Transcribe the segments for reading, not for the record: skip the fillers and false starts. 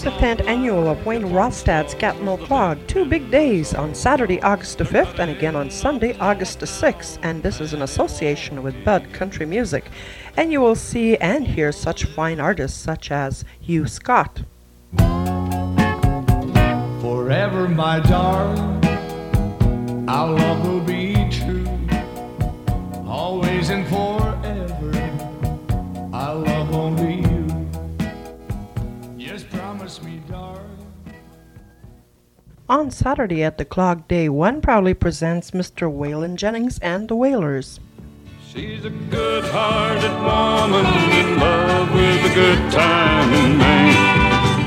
the 10th annual of Wayne Rostad's Gatineau Clog. 2 big days on Saturday, August the 5th, and again on Sunday, August the 6th. And this is in association with Bud Country Music. And you will see and hear such fine artists such as Hugh Scott. Forever, my darling, our love will be true. Always and forever, I love only you. Just promise me, darling. On Saturday at the Clog Day 1 proudly presents Mr. Waylon Jennings and the Wailers. She's a good-hearted woman in love with a good-timing man.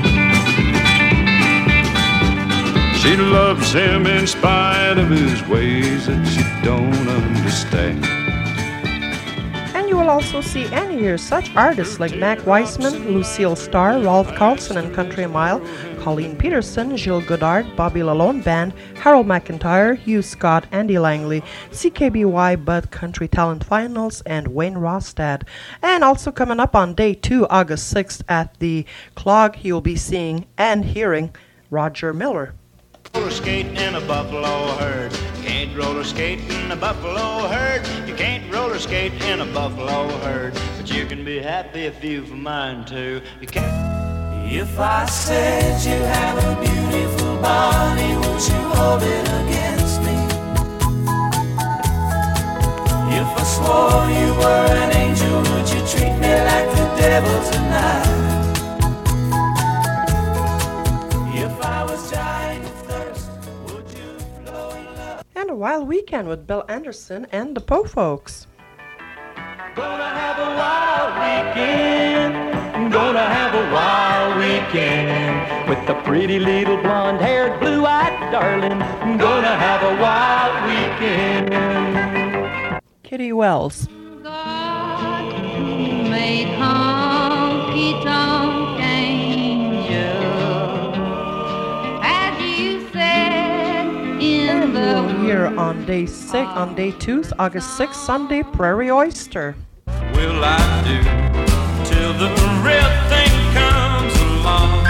She loves him in spite of his ways that she don't understand. And you will also see and hear such artists like Mac Weissman, Lucille Starr, Rolf Carlson and Country Mile, Colleen Peterson, Gilles Goddard, Bobby Lalonde Band, Harold McIntyre, Hugh Scott, Andy Langley, CKBY Bud Country Talent Finals, and Wayne Rostad. And also coming up on day 2, August 6th at the Clog, you'll be seeing and hearing Roger Miller. Roller skate in a buffalo herd. You can't roller skate in a buffalo herd. You can't roller skate in a buffalo herd. But you can be happy if you've mine too. You can't. If I said you have a beautiful body, would you hold it against me? If I swore you were an angel, would you treat me like the devil tonight? If I was dying of thirst, would you flow in love? And a wild weekend with Bill Anderson and the Po Folks. Gonna have a wild weekend. Gonna have a wild weekend with the pretty little blonde-haired, blue-eyed darling. Gonna have a wild weekend. Kitty Wells. God who made honky-tonk angels, as you said in the We'll hear on day 2, August 6th, Sunday, Prairie Oyster. Will I do till the real thing comes along?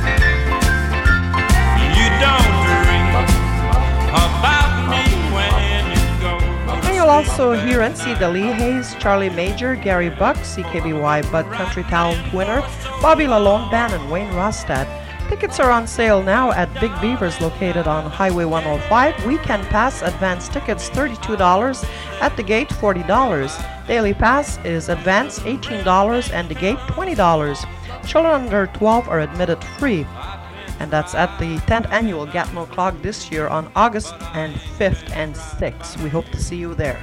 You don't dream about me when you go. And you'll also hear and see the Lee Hayes, Charlie Major, Gary Buck, CKBY Bud Country Talent winner, Bobby Lalonde Band, and Wayne Rostad. Tickets are on sale now at Big Beavers located on Highway 105. Weekend pass advance tickets $32, at the gate $40. Daily pass is advance $18 and the gate $20. Children under 12 are admitted free. And that's at the 10th annual Gatineau Clog this year on August 5th and 6th. We hope to see you there.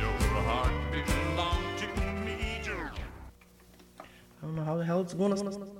I don't know how the hell it's going to